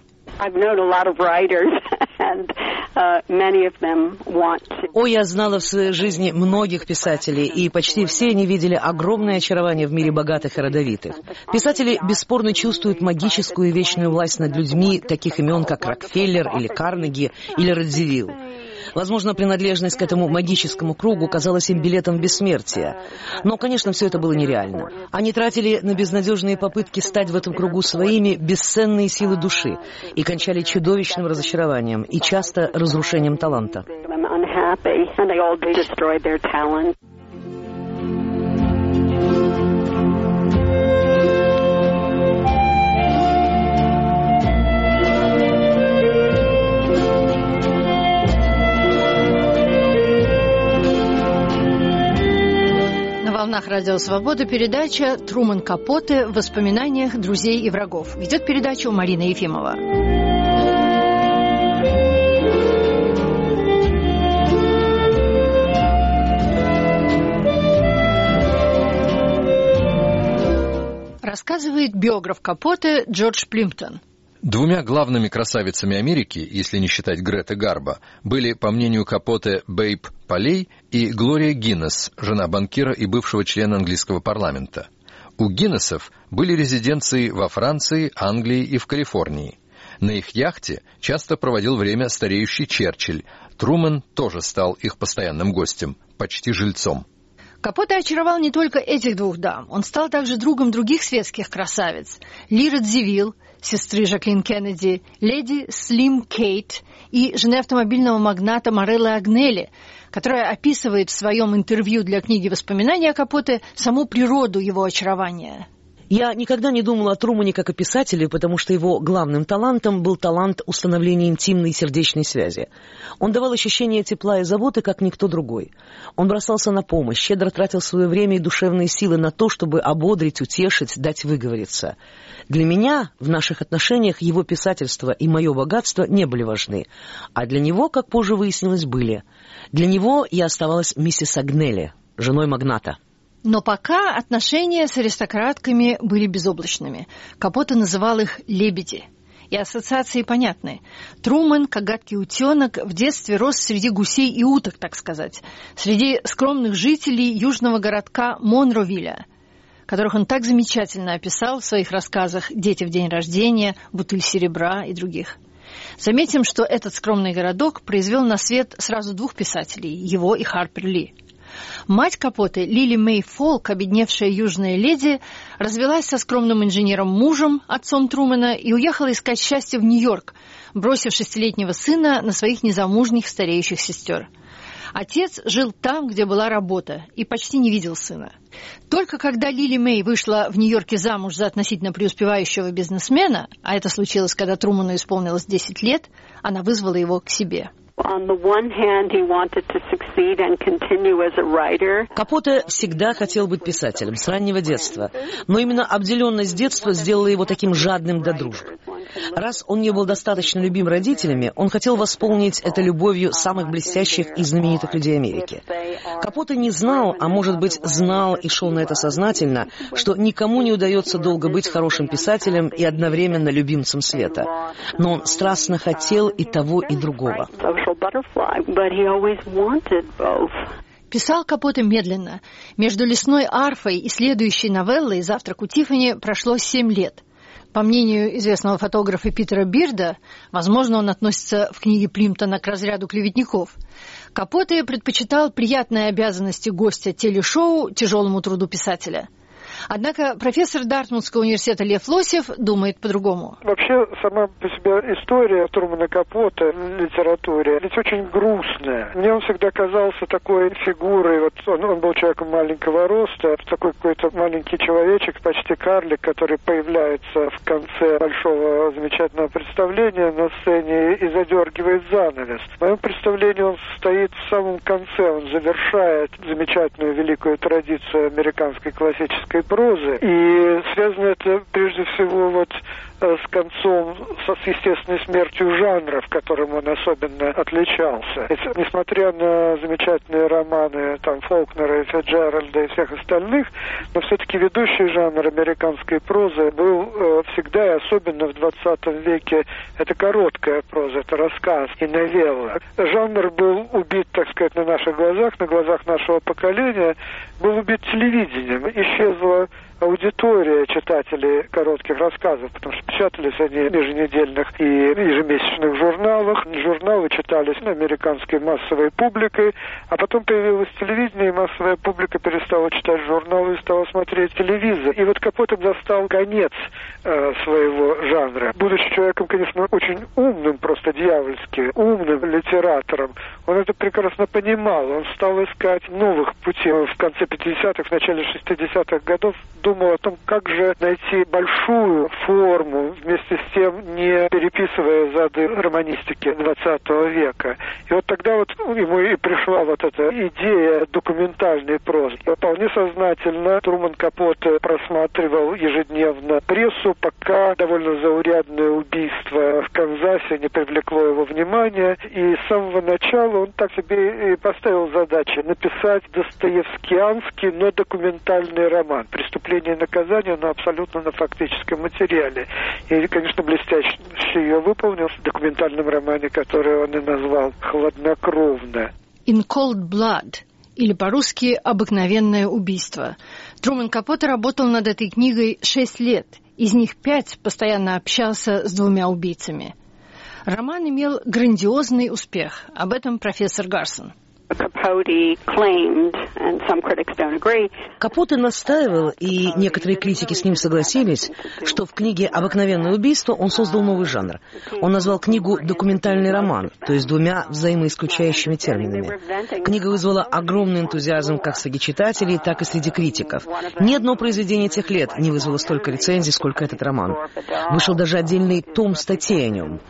О, я знала в своей жизни многих писателей, и почти все они видели огромное очарование в мире богатых и родовитых. Писатели бесспорно чувствуют магическую и вечную власть над людьми, таких имен, как Рокфеллер или Карнеги или Радзивилл. Возможно, принадлежность к этому магическому кругу казалась им билетом в бессмертие. Но, конечно, все это было нереально. Они тратили на безнадежные попытки стать в этом кругу своими бесценные силы души и кончали чудовищным разочарованием и часто разрушением таланта. На волнах Радио Свобода передача «Трумэн Капоте. В воспоминаниях друзей и врагов». Ведет передачу Марина Ефимова. Рассказывает биограф Капоте Джордж Плимптон. Двумя главными красавицами Америки, если не считать Греты Гарбо, были, по мнению Капоте, Бэйб Полей и Глория Гиннес, жена банкира и бывшего члена английского парламента. У Гиннесов были резиденции во Франции, Англии и в Калифорнии. На их яхте часто проводил время стареющий Черчилль. Трумэн тоже стал их постоянным гостем, почти жильцом. Капоте очаровал не только этих двух дам. Он стал также другом других светских красавиц. Ли Радзивилл, сестры Жаклин Кеннеди, леди Слим Кейт и жены автомобильного магната Мореллы Агнелли, которая описывает в своем интервью для книги «Воспоминания» о Капоте саму природу его очарования. Я никогда не думала о Трумане как о писателе, потому что его главным талантом был талант установления интимной сердечной связи. Он давал ощущение тепла и заботы, как никто другой. Он бросался на помощь, щедро тратил свое время и душевные силы на то, чтобы ободрить, утешить, дать выговориться. Для меня в наших отношениях его писательство и мое богатство не были важны, а для него, как позже выяснилось, были. Для него я оставалась миссис Агнелли, женой магната. Но пока отношения с аристократками были безоблачными. Капоте называл их «лебеди». И ассоциации понятны. Трумэн, как гадкий утенок, в детстве рос среди гусей и уток, так сказать, среди скромных жителей южного городка Монровиля, которых он так замечательно описал в своих рассказах «Дети в день рождения», «Бутыль серебра» и других. Заметим, что этот скромный городок произвел на свет сразу двух писателей, его и Харпер Ли. Мать Капоте, Лили Мэй Фолк, обедневшая южная леди, развелась со скромным инженером-мужем, отцом Трумэна, и уехала искать счастье в Нью-Йорк, бросив шестилетнего сына на своих незамужних стареющих сестер. Отец жил там, где была работа, и почти не видел сына. Только когда Лили Мэй вышла в Нью-Йорке замуж за относительно преуспевающего бизнесмена, а это случилось, когда Трумэну исполнилось десять лет, она вызвала его к себе. Капоте всегда хотел быть писателем с раннего детства, но именно обделенность детства сделала его таким жадным до дружбы. Раз он не был достаточно любим родителями, он хотел восполнить это любовью самых блестящих и знаменитых людей Америки. Капоте не знал, а может быть знал и шел на это сознательно, что никому не удается долго быть хорошим писателем и одновременно любимцем света. Но он страстно хотел и того, и другого. Писал Капоте медленно. Между «Лесной арфой» и следующей новеллой «Завтрак у Тиффани» прошло семь лет. По мнению известного фотографа Питера Бирда, возможно, он относится в книге Плимптона к разряду клеветников, Капоте предпочитал приятные обязанности гостя телешоу тяжелому труду писателя. Однако профессор Дартмутского университета Лев Лосев думает по-другому. Вообще, сама по себе история Трумэна Капоте в литературе ведь очень грустная. Мне он всегда казался такой фигурой. Вот он, он был человеком маленького роста, такой какой-то маленький человечек, почти карлик, который появляется в конце большого замечательного представления на сцене и задергивает занавес. В моем представлении он стоит в самом конце, он завершает замечательную великую традицию американской классической прозы. И связано это прежде всего вот с концом, со, с естественной смертью жанра, в котором он особенно отличался. И, несмотря на замечательные романы там Фолкнера и Фицджеральда и всех остальных, но все-таки ведущий жанр американской прозы был э, всегда, и особенно в двадцатом веке, это короткая проза, это рассказ и новелла. Жанр был убит, так сказать, на наших глазах, на глазах нашего поколения, был убит телевидением. Исчезла аудитория читателей коротких рассказов, потому что печатались они в еженедельных и ежемесячных журналах. Журналы читались американской массовой публикой, а потом появилось телевидение, и массовая публика перестала читать журналы и стала смотреть телевизор. И вот Капоте застал конец э, своего жанра. Будучи человеком, конечно, очень умным, просто дьявольски умным литератором, он это прекрасно понимал. Он стал искать новых путей. В конце пятидесятых, в начале шестидесятых годов думал о том, как же найти большую форму, вместе с тем не переписывая зады романистики двадцатого века. И вот тогда вот ему и пришла вот эта идея документальной прозы. И вполне сознательно Трумэн Капоте просматривал ежедневно прессу, пока довольно заурядное убийство в Канзасе не привлекло его внимания. И с самого начала он так себе и поставил задачу написать достоевскианский, но документальный роман. «Преступление и наказание», но абсолютно на фактическом материале. И, конечно, блестяще ее выполнил в документальном романе, который он и назвал «Хладнокровно». «In Cold Blood», или по-русски «Обыкновенное убийство». Трумэн Капоте работал над этой книгой шесть лет. Из них пять постоянно общался с двумя убийцами. Роман имел грандиозный успех. Об этом профессор Гарсон. Капоте настаивал, и некоторые критики с ним согласились, что в книге «Обыкновенное убийство» он создал новый жанр. Он назвал книгу «документальный роман», то есть двумя взаимоисключающими терминами. Книга вызвала огромный энтузиазм как среди читателей, так и среди критиков. Ни одно произведение тех лет не вызвало столько рецензий, сколько этот роман. Вышел даже отдельный том статей о нем.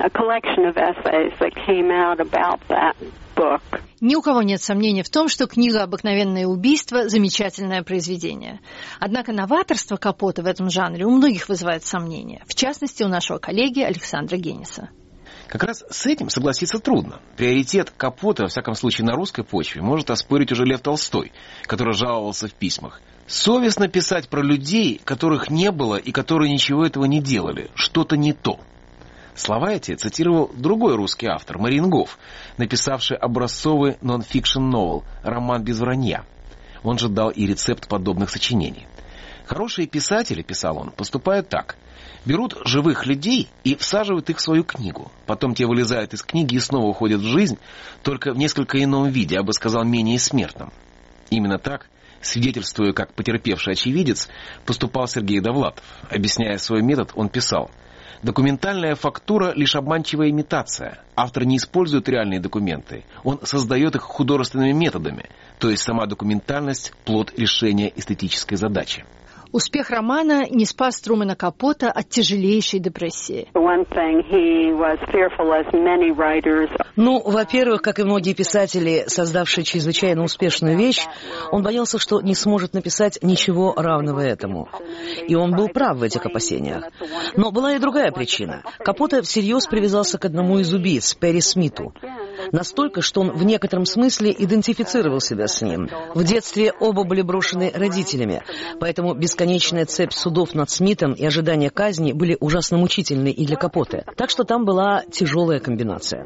Ни у кого нет сомнений в том, что книга «Обыкновенное убийство» – замечательное произведение. Однако новаторство Капоте в этом жанре у многих вызывает сомнения. В частности, у нашего коллеги Александра Генниса. Как раз с этим согласиться трудно. Приоритет Капоте, во всяком случае на русской почве, может оспорить уже Лев Толстой, который жаловался в письмах. Совестно писать про людей, которых не было и которые ничего этого не делали. Что-то не то. Слова эти цитировал другой русский автор, Марингоф, написавший образцовый нон-фикшн новелл «Роман без вранья». Он же дал и рецепт подобных сочинений. Хорошие писатели, писал он, поступают так. Берут живых людей и всаживают их в свою книгу. Потом те вылезают из книги и снова уходят в жизнь, только в несколько ином виде, я бы сказал, менее смертном. Именно так, свидетельствуя как потерпевший очевидец, поступал Сергей Довлатов. Объясняя свой метод, он писал: «Документальная фактура — лишь обманчивая имитация. Автор не использует реальные документы. Он создает их художественными методами, то есть сама документальность — плод решения эстетической задачи». Успех романа не спас Трумэна Капоте от тяжелейшей депрессии. Ну, во-первых, как и многие писатели, создавшие чрезвычайно успешную вещь, он боялся, что не сможет написать ничего равного этому. И он был прав в этих опасениях. Но была и другая причина. Капоте всерьез привязался к одному из убийц, Перри Смиту. Настолько, что он в некотором смысле идентифицировал себя с ним. В детстве оба были брошены родителями, поэтому бесконечная цепь судов над Смитом и ожидания казни были ужасно мучительны и для Капоте. Так что там была тяжелая комбинация.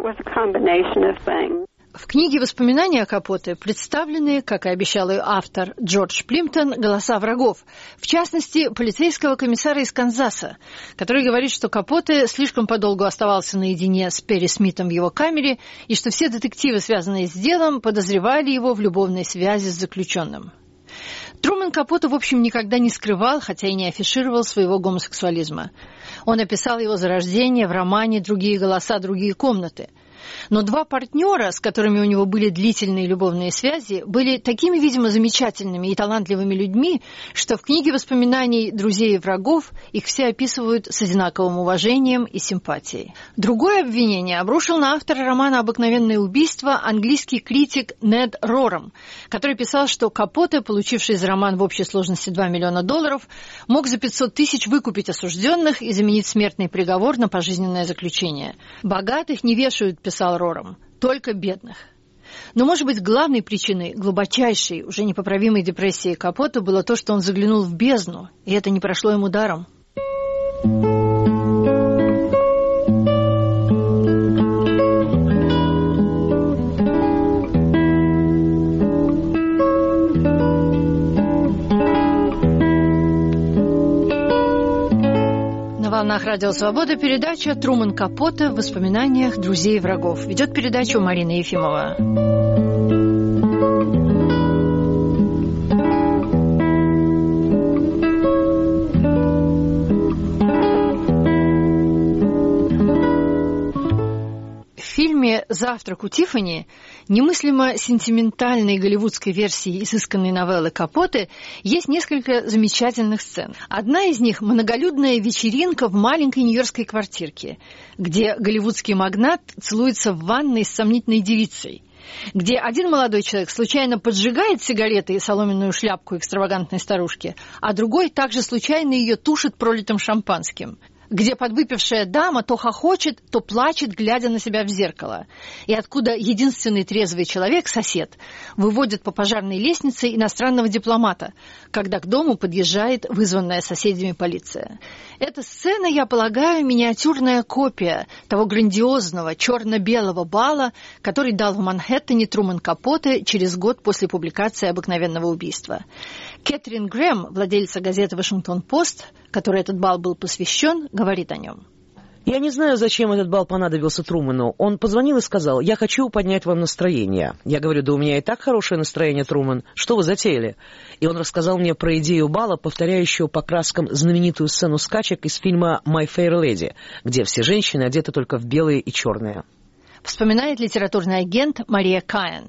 В книге «Воспоминания о Капоте» представлены, как и обещал ее автор Джордж Плимптон, голоса врагов. В частности, полицейского комиссара из Канзаса, который говорит, что Капоте слишком подолгу оставался наедине с Перри Смитом в его камере, и что все детективы, связанные с делом, подозревали его в любовной связи с заключенным. Трумэн Капоте, в общем, никогда не скрывал, хотя и не афишировал своего гомосексуализма. Он описал его зарождение в романе «Другие голоса, другие комнаты». Но два партнера, с которыми у него были длительные любовные связи, были такими, видимо, замечательными и талантливыми людьми, что в книге воспоминаний «Друзей и врагов» их все описывают с одинаковым уважением и симпатией. Другое обвинение обрушил на автора романа «Обыкновенное убийство» английский критик Нед Рорам, который писал, что Капоте, получивший за роман в общей сложности два миллиона долларов, мог за пятьсот тысяч выкупить осужденных и заменить смертный приговор на пожизненное заключение. «Богатых не вешают», писал Рорам, только бедных. Но, может быть, главной причиной глубочайшей, уже непоправимой депрессии Капоте было то, что он заглянул в бездну, и это не прошло ему даром. На волнах Радио Свобода передача «Трумэн Капоте. В воспоминаниях друзей и врагов». Ведет передачу Марина Ефимова. В фильме «Завтрак у Тиффани» немыслимо сентиментальной голливудской версии изысканной новеллы Капоте есть несколько замечательных сцен. Одна из них – многолюдная вечеринка в маленькой нью-йоркской квартирке, где голливудский магнат целуется в ванной с сомнительной девицей, где один молодой человек случайно поджигает сигареты и соломенную шляпку экстравагантной старушки, а другой также случайно ее тушит пролитым шампанским, где подвыпившая дама то хохочет, то плачет, глядя на себя в зеркало, и откуда единственный трезвый человек, сосед, выводит по пожарной лестнице иностранного дипломата, когда к дому подъезжает вызванная соседями полиция. Эта сцена, я полагаю, миниатюрная копия того грандиозного черно-белого бала, который дал в Манхэттене Трумэн Капоте через год после публикации «Обыкновенного убийства». Кэтрин Грэм, владельца газеты «Вашингтон-Пост», которой этот бал был посвящен, говорит о нем. Я не знаю, зачем этот бал понадобился Трумэну. Он позвонил и сказал: «Я хочу поднять вам настроение». Я говорю: «Да у меня и так хорошее настроение, Трумэн. Что вы затеяли?» И он рассказал мне про идею бала, повторяющую по краскам знаменитую сцену скачек из фильма «My Fair Lady», где все женщины одеты только в белые и черные. Вспоминает литературный агент Мария Каен.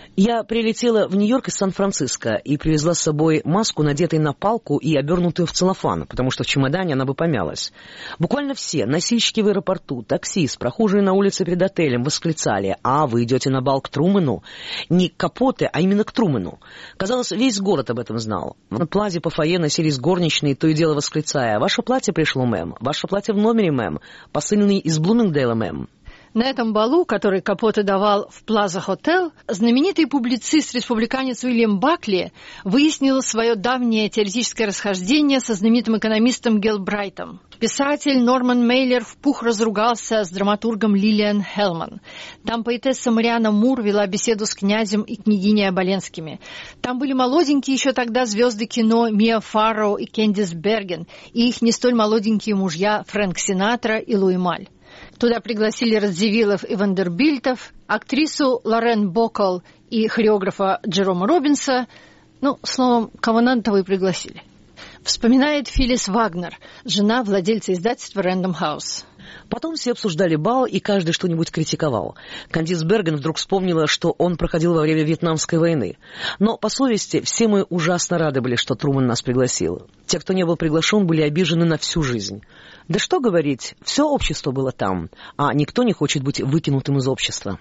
Я прилетела в Нью-Йорк из Сан-Франциско и привезла с собой маску, надетой на палку и обернутую в целлофан, потому что в чемодане она бы помялась. Буквально все, носильщики в аэропорту, таксист, прохожие на улице перед отелем восклицали: «А, вы идете на бал к Трумэну?» Не к Капоте, а именно к Трумэну. Казалось, весь город об этом знал. На плазе по фойе носились горничные, то и дело восклицая: «Ваше платье пришло, мэм! Ваше платье в номере, мэм! Посыльный из Блумингдейла, мэм!» На этом балу, который Капоте давал в Плаза Хотел, знаменитый публицист-республиканец Уильям Бакли выяснил свое давнее теоретическое расхождение со знаменитым экономистом Гелбрайтом. Писатель Норман Мейлер в пух разругался с драматургом Лилиан Хелман. Там поэтесса Мариана Мур вела беседу с князем и княгиней Оболенскими. Там были молоденькие еще тогда звезды кино Миа Фарроу и Кэндис Берген, и их не столь молоденькие мужья Фрэнк Синатра и Луи Маль. Туда пригласили Радзивиллов и Вандербильтов, актрису Лорен Бокал и хореографа Джерома Робинса. Ну, словом, кого надо, того и пригласили. Вспоминает Филлис Вагнер, жена владельца издательства Random House. Потом все обсуждали бал, и каждый что-нибудь критиковал. Кандис Берген вдруг вспомнила, что он проходил во время Вьетнамской войны. Но, по совести, все мы ужасно рады были, что Трумэн нас пригласил. Те, кто не был приглашен, были обижены на всю жизнь. Да что говорить, все общество было там, а никто не хочет быть выкинутым из общества.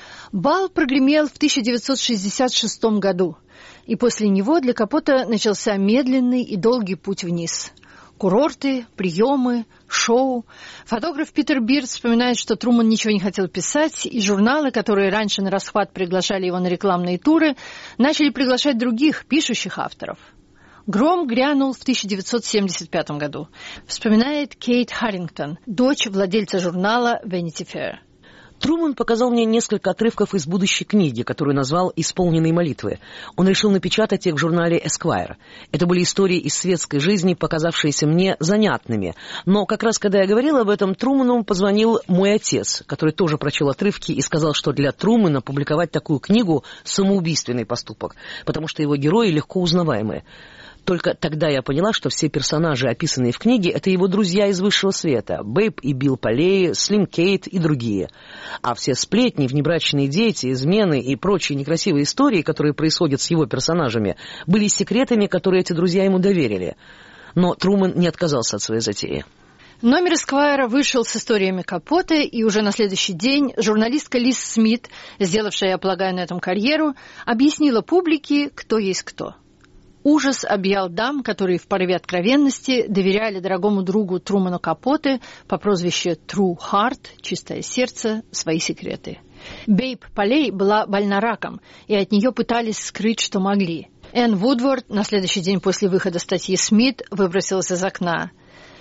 Бал прогремел в тысяча девятьсот шестьдесят шестом году, и после него для Капоте начался медленный и долгий путь вниз. Курорты, приемы, шоу. Фотограф Питер Бирд вспоминает, что Трумэн ничего не хотел писать, и журналы, которые раньше на расхват приглашали его на рекламные туры, начали приглашать других, пишущих авторов. Гром грянул в тысяча девятьсот семьдесят пятом году, вспоминает Кейт Харрингтон, дочь владельца журнала Vanity Fair. Трумэн показал мне несколько отрывков из будущей книги, которую назвал «Исполненные молитвы». Он решил напечатать их в журнале Esquire. Это были истории из светской жизни, показавшиеся мне занятными. Но как раз когда я говорила об этом, Трумэну позвонил мой отец, который тоже прочел отрывки и сказал, что для Трумэна публиковать такую книгу – самоубийственный поступок, потому что его герои легко узнаваемы. Только тогда я поняла, что все персонажи, описанные в книге, это его друзья из высшего света. Бэйб и Билл Полей, Слим Кейт и другие. А все сплетни, внебрачные дети, измены и прочие некрасивые истории, которые происходят с его персонажами, были секретами, которые эти друзья ему доверили. Но Трумэн не отказался от своей затеи. Номер Эсквайра вышел с историями Капоте, и уже на следующий день журналистка Лиз Смит, сделавшая, я полагаю, на этом карьеру, объяснила публике, кто есть кто. Ужас объял дам, которые в порыве откровенности доверяли дорогому другу Трумэну Капоте по прозвищу True Heart, чистое сердце, свои секреты. Бэйб Полей была больна раком, и от нее пытались скрыть, что могли. Энн Вудворд на следующий день после выхода статьи Смит выбросилась из окна.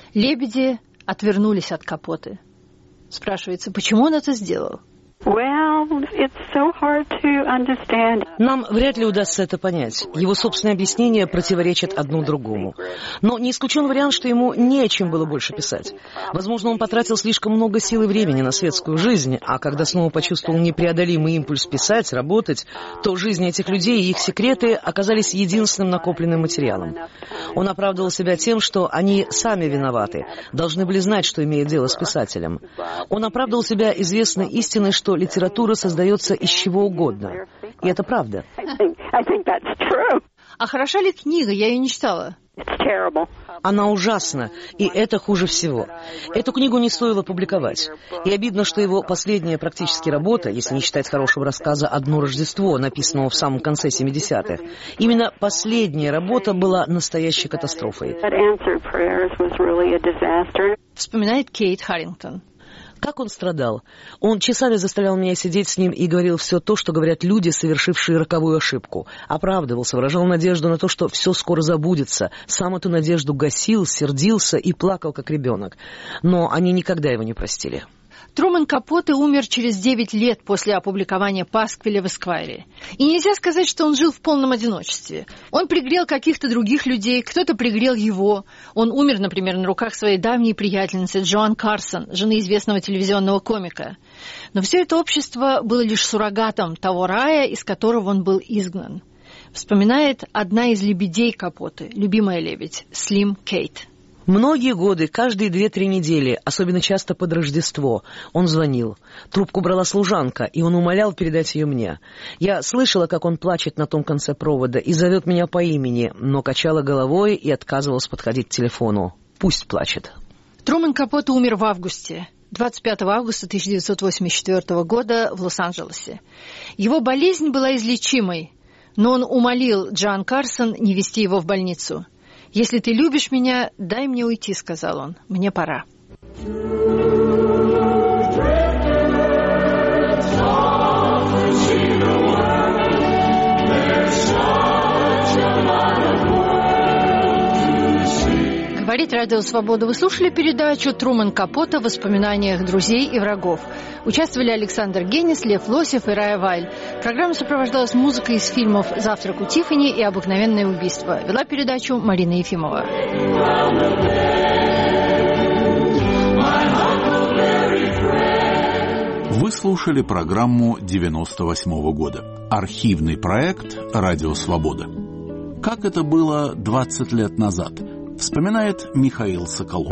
Лебеди отвернулись от Капоте. Спрашивается, почему он это сделал? Well, it's so hard to understand. Нам вряд ли удастся это понять. Его собственные объяснения противоречат одно другому. Но не исключен вариант, что ему не о чем было больше писать. Возможно, он потратил слишком много сил и времени на светскую жизнь, а когда снова почувствовал непреодолимый импульс писать, работать, то жизни этих людей и их секреты оказались единственным накопленным материалом. Он оправдывал себя тем, что они сами виноваты, должны были знать, что имеют дело с писателем. Он оправдывал себя известной истиной, что литература создается из чего угодно. И это правда. А хороша ли книга? Я ее не читала. Она ужасна, и это хуже всего. Эту книгу не стоило публиковать. И обидно, что его последняя практически работа, если не считать хорошего рассказа «Одно Рождество», написанного в самом конце семидесятых, именно последняя работа была настоящей катастрофой. Вспоминает Кейт Харрингтон. Как он страдал. Он часами заставлял меня сидеть с ним и говорил все то, что говорят люди, совершившие роковую ошибку. Оправдывался, выражал надежду на то, что все скоро забудется. Сам эту надежду гасил, сердился и плакал, как ребенок. Но они никогда его не простили. Трумэн Капоте умер через девять лет после опубликования «Пасквиля» в Эсквайре. И нельзя сказать, что он жил в полном одиночестве. Он пригрел каких-то других людей, кто-то пригрел его. Он умер, например, на руках своей давней приятельницы Джоан Карсон, жены известного телевизионного комика. Но все это общество было лишь суррогатом того рая, из которого он был изгнан. Вспоминает одна из лебедей Капоте, любимая лебедь, Слим Кейт. Многие годы, каждые две-три недели, особенно часто под Рождество, он звонил. Трубку брала служанка, и он умолял передать ее мне. Я слышала, как он плачет на том конце провода и зовет меня по имени, но качала головой и отказывалась подходить к телефону. Пусть плачет. Трумэн Капоте умер в августе. двадцать пятого августа тысяча девятьсот восемьдесят четвёртого года в Лос-Анджелесе. Его болезнь была излечимой, но он умолил Джоан Карсон не везти его в больницу. «Если ты любишь меня, дай мне уйти», — сказал он. «Мне пора». Говорит Радио Свобода. Вы слушали передачу «Трумэн Капоте. В воспоминаниях друзей и врагов». Участвовали Александр Генис, Лев Лосев и Рая Вайль. Программа сопровождалась музыкой из фильмов «Завтрак у Тиффани» и «Обыкновенное убийство». Вела передачу Марина Ефимова. Вы слушали программу девяносто восьмого года. Архивный проект «Радио Свобода». Как это было двадцать лет назад, вспоминает Михаил Соколов.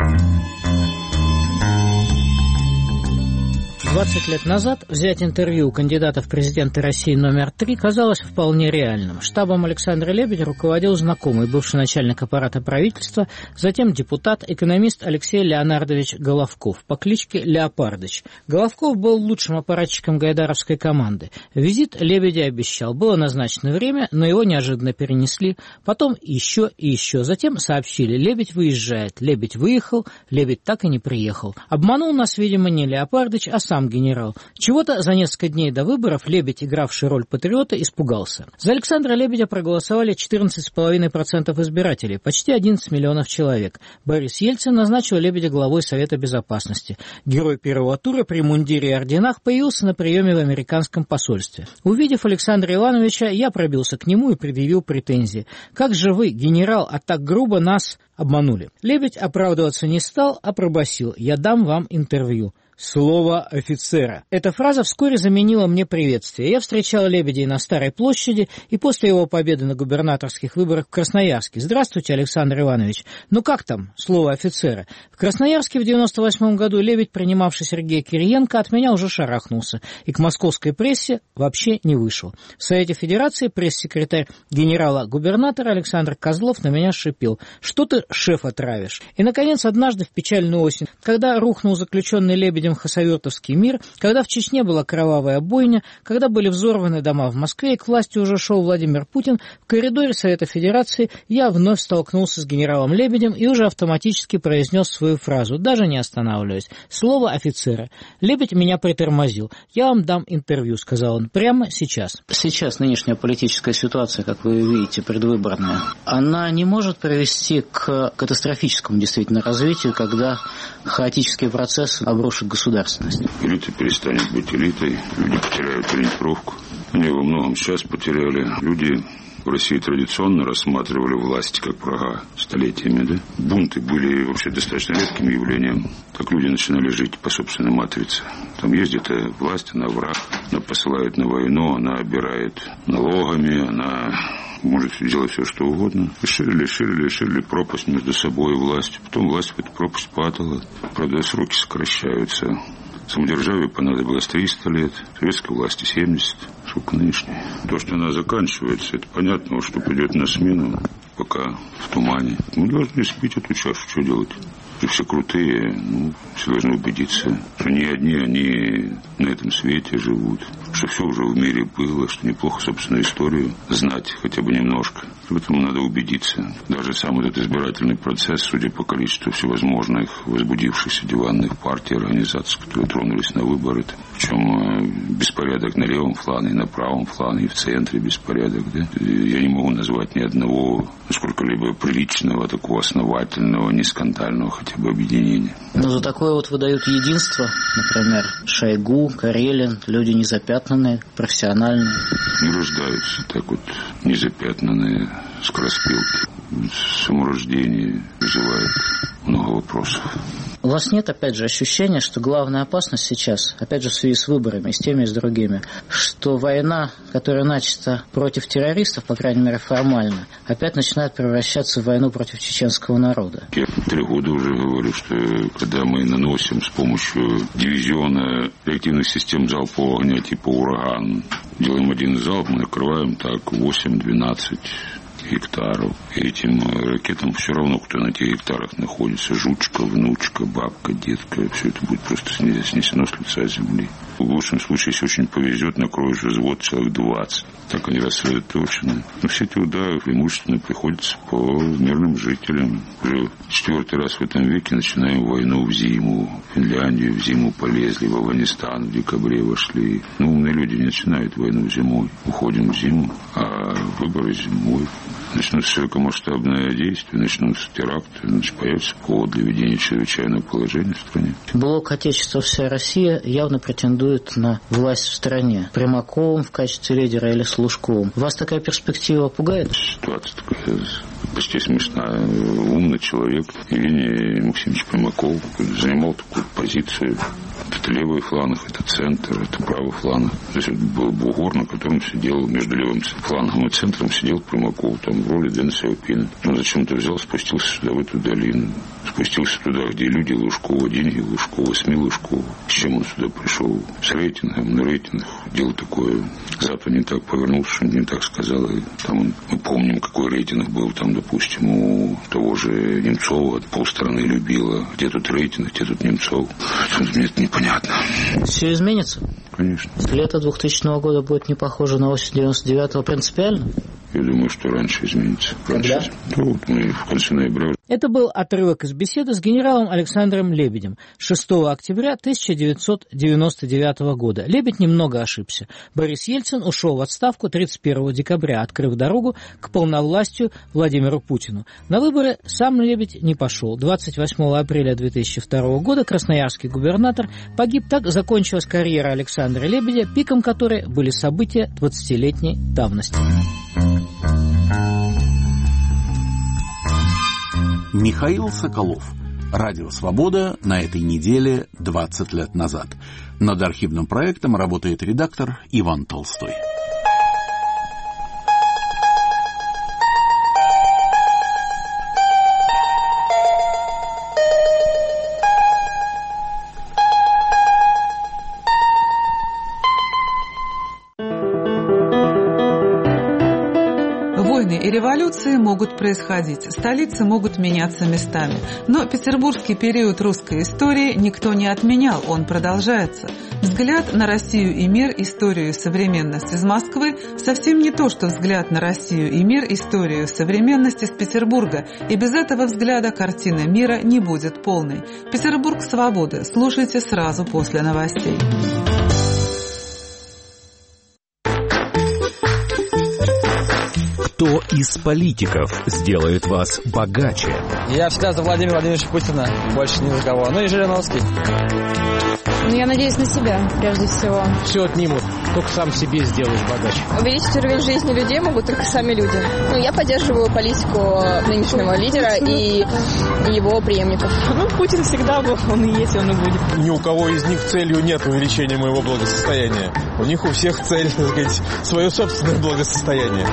двадцать лет назад взять интервью у кандидата в президенты России номер три казалось вполне реальным. Штабом Александра Лебедя руководил знакомый, бывший начальник аппарата правительства, затем депутат, экономист Алексей Леонардович Головков по кличке Леопардыч. Головков был лучшим аппаратчиком гайдаровской команды. Визит Лебедя обещал. Было назначено время, но его неожиданно перенесли. Потом еще и еще. Затем сообщили: Лебедь выезжает. Лебедь выехал, Лебедь так и не приехал. Обманул нас, видимо, не Леопардыч, а сам генерал. Чего-то за несколько дней до выборов Лебедь, игравший роль патриота, испугался. За Александра Лебедя проголосовали четырнадцать целых пять десятых процента избирателей, почти одиннадцать миллионов человек. Борис Ельцин назначил Лебедя главой Совета Безопасности. Герой первого тура при мундире и орденах появился на приеме в американском посольстве. Увидев Александра Ивановича, я пробился к нему и предъявил претензии. «Как же вы, генерал, а так грубо нас обманули?» Лебедь оправдываться не стал, а пробасил: «Я дам вам интервью». Слово офицера. Эта фраза вскоре заменила мне приветствие. Я встречал Лебедя на Старой площади и после его победы на губернаторских выборах в Красноярске. «Здравствуйте, Александр Иванович. Ну как там, слово офицера?» В Красноярске в девяносто восьмом году Лебедь, принимавший Сергея Кириенко, от меня уже шарахнулся и к московской прессе вообще не вышел. В Совете Федерации пресс-секретарь генерала-губернатора Александр Козлов на меня шипел: «Что ты, шефа, травишь?» И, наконец, однажды в печальную осень, когда рухнул заключенный Лебедем хасавюртовский мир, когда в Чечне была кровавая бойня, когда были взорваны дома в Москве и к власти уже шел Владимир Путин, в коридоре Совета Федерации я вновь столкнулся с генералом Лебедем и уже автоматически произнес свою фразу, даже не останавливаясь: «Слово офицера». Лебедь меня притормозил. «Я вам дам интервью», — сказал он, — «прямо сейчас». Сейчас нынешняя политическая ситуация, как вы видите, предвыборная, она не может привести к катастрофическому действительно развитию, когда хаотический процесс обрушит государство. Государственность. Элита перестанет быть элитой, люди потеряют ориентировку. Они во многом сейчас потеряли. Люди в России традиционно рассматривали власть как врага столетиями, да? Бунты были вообще достаточно редким явлением. Так люди начинали жить по собственной матрице. Там ездит власть, она враг, она посылает на войну, она обирает налогами, она может делать все, что угодно. И ширили, ширили, ширили пропасть между собой и властью. Потом власть в эту пропасть падала. Правда, сроки сокращаются. Самодержавию понадобилось триста лет, советской власти семьдесят. Сколько нынешней? То, что она заканчивается, это понятно, что придет на смену, пока в тумане. Мы должны спить эту чашу, что делать? Все крутые, ну, все должны убедиться, что не одни они на этом свете живут, что все уже в мире было, что неплохо собственную историю знать хотя бы немножко. В этом надо убедиться. Даже сам этот избирательный процесс, судя по количеству всевозможных возбудившихся диванных партий, организаций, которые тронулись на выборы, причем беспорядок на левом фланге, на правом фланге, и в центре беспорядок. Да? Я не могу назвать ни одного сколько-либо приличного, такого основательного, не скандального хотя бы объединения. Но за такое вот выдают единство, например, Шойгу, Карелин, люди незапятнанные, профессиональные. Не рождаются так вот незапятнанные скороспелки. Саморождение вызывает много вопросов. У вас нет, опять же, ощущения, что главная опасность сейчас, опять же, в связи с выборами, с теми и с другими, что война, которая начата против террористов, по крайней мере, формально, опять начинает превращаться в войну против чеченского народа? Я три года уже говорю, что когда мы наносим с помощью дивизиона реактивных систем залпового огня типа «Ураган», делаем один залп, мы накрываем так восемь-двенадцать гектаров. И этим ракетам все равно, кто на тех гектарах находится. Жучка, внучка, бабка, детка. Все это будет просто снесено с лица земли. В лучшем случае, если очень повезет, накроешь взвод человек двадцать. Так они рассредоточены. Но все эти удары преимущественно приходятся по мирным жителям. Уже четвертый раз в этом веке начинаем войну в зиму. В Финляндию в зиму полезли, в Афганистан в декабре вошли. Но умные люди не начинают войну зимой. Уходим в зиму, а выборы зимой. Начнутся широкомасштабное действие, начнутся теракты, значит, появится повод для введения чрезвычайного положения в стране. Блок «Отечество, вся Россия» явно претендует на власть в стране. Примаковым в качестве лидера или с Лужковым. Вас такая перспектива пугает? Ситуация такая почти смешная. Умный человек Евгений Максимович Примаков занимал такую позицию. Это левый фланг, это центр, это правый фланг. То есть это был бугор, на котором сидел, между левым флангом и центром сидел Примаков, там в роли Дэн Сяопина. Он зачем-то взял, спустился сюда, в эту долину. Спустился туда, где люди Лужкова, деньги Лужкова, СМИ Лужкова. С чем он сюда пришел? С рейтингом, на рейтинг. Дело такое. Запад не так повернулся, что не так сказал. И там он, мы помним, какой рейтинг был там, допустим, у того же Немцова. Полстраны любила. Где тут рейтинг, где тут Немцов? Мне это непонятно. Все изменится? Конечно. Лето двухтысячного года будет не похоже на осень девяносто девятого принципиально? Я думаю, что раньше изменится. Раньше. Когда? Ну, вот мы в конце ноября. Это был отрывок из беседы с генералом Александром Лебедем шестого октября тысяча девятьсот девяносто девятого года. Лебедь немного ошибся. Борис Ельцин ушел в отставку тридцать первого декабря, открыв дорогу к полновластию Владимиру Путину. На выборы сам Лебедь не пошел. двадцать восьмого апреля две тысячи второго года красноярский губернатор погиб. Так закончилась карьера Александра Лебедя, пиком которой были события двадцатилетней давности. Михаил Соколов. Радио «Свобода» на этой неделе двадцать лет назад. Над архивным проектом работает редактор Иван Толстой. И революции могут происходить, столицы могут меняться местами. Но петербургский период русской истории никто не отменял, он продолжается. Взгляд на Россию и мир, историю и современность из Москвы совсем не то, что взгляд на Россию и мир, историю и современность из Петербурга. И без этого взгляда картина мира не будет полной. Петербург свободы. Слушайте сразу после новостей. Кто из политиков сделает вас богаче? Я всегда за Владимира Владимировича Путина, больше ни за кого. Ну и Жириновский. Ну, я надеюсь на себя, прежде всего. Все отнимут, только сам себе сделаешь богаче. Увеличить уровень жизни людей могут только сами люди. Ну, я поддерживаю политику нынешнего лидера и его преемников. Ну, Путин всегда был, он и есть, он и будет. Ни у кого из них целью нет увеличения моего благосостояния. У них у всех цель, так сказать, свое собственное благосостояние.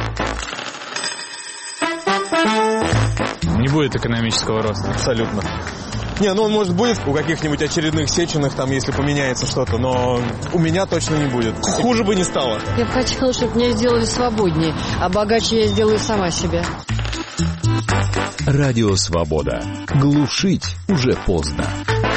Не будет экономического роста. Абсолютно. Не, ну он, может, будет у каких-нибудь очередных Сеченых, там, если поменяется что-то, но у меня точно не будет. Хуже бы не стало. Я бы хотела, чтобы меня сделали свободнее, а богаче я сделаю сама себя. Радио «Свобода». Глушить уже поздно.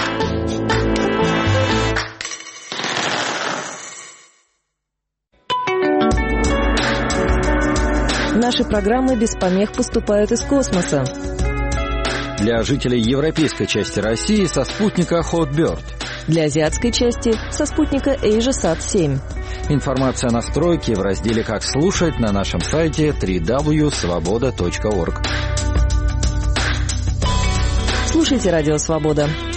Наши программы без помех поступают из космоса. Для жителей европейской части России со спутника Hotbird. Для азиатской части со спутника AsiaSat семь. Информация о настройке в разделе «Как слушать» на нашем сайте дабл-ю дабл ю дабл ю точка свобода точка орг. Слушайте «Радио Свобода».